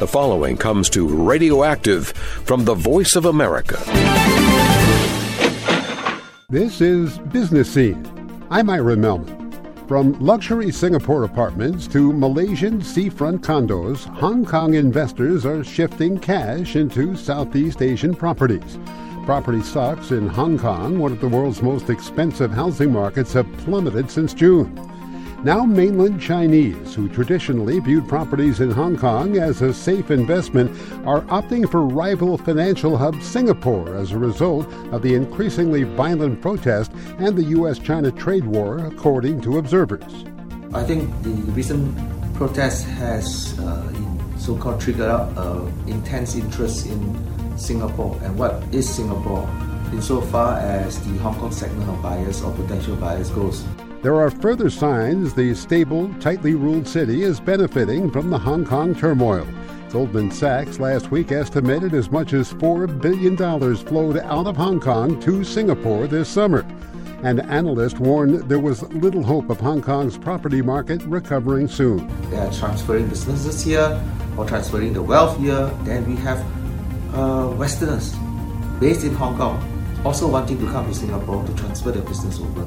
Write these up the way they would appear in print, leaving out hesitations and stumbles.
The following comes to Radioactive from the Voice of America. This is Business Scene. I'm Ira Melman. From luxury Singapore apartments to Malaysian seafront condos, Hong Kong investors are shifting cash into Southeast Asian properties. Property stocks in Hong Kong, one of the world's most expensive housing markets, have plummeted since June. Now mainland Chinese, who traditionally viewed properties in Hong Kong as a safe investment, are opting for rival financial hub Singapore as a result of the increasingly violent protest and the U.S.-China trade war, according to observers. I think the recent protest has so-called triggered up intense interest in Singapore and what is Singapore insofar as the Hong Kong segment of buyers or potential buyers goes. There are further signs the stable, tightly ruled city is benefiting from the Hong Kong turmoil. Goldman Sachs last week estimated as much as $4 billion flowed out of Hong Kong to Singapore this summer. And analysts warned there was little hope of Hong Kong's property market recovering soon. They are transferring businesses here or transferring the wealth here. Then we have Westerners based in Hong Kong also wanting to come to Singapore to transfer their business over.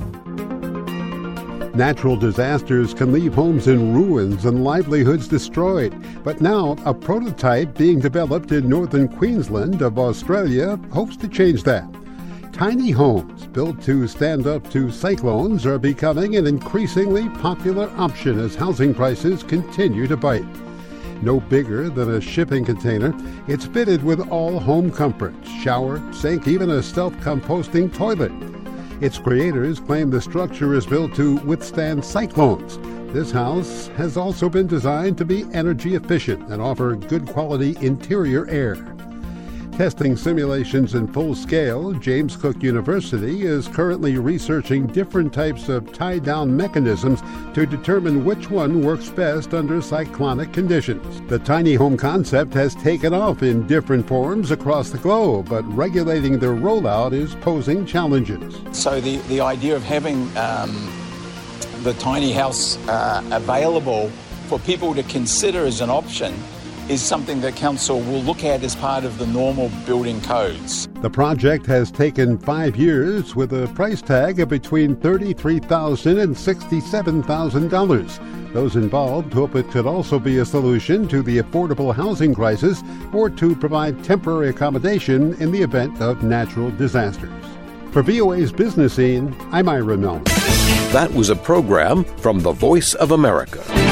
Natural disasters can leave homes in ruins and livelihoods destroyed. But now, a prototype being developed in northern Queensland of Australia hopes to change that. Tiny homes built to stand up to cyclones are becoming an increasingly popular option as housing prices continue to bite. No bigger than a shipping container, it's fitted with all home comforts, shower, sink, even a self-composting toilet. Its creators claim the structure is built to withstand cyclones. This house has also been designed to be energy efficient and offer good quality interior air. Testing simulations in full scale, James Cook University is currently researching different types of tie-down mechanisms to determine which one works best under cyclonic conditions. The tiny home concept has taken off in different forms across the globe, but regulating their rollout is posing challenges. So the idea of having the tiny house available for people to consider as an option is something that Council will look at as part of the normal building codes. The project has taken 5 years with a price tag of between $33,000 and $67,000. Those involved hope it could also be a solution to the affordable housing crisis or to provide temporary accommodation in the event of natural disasters. For VOA's Business Scene, I'm Ira Melman. That was a program from the Voice of America.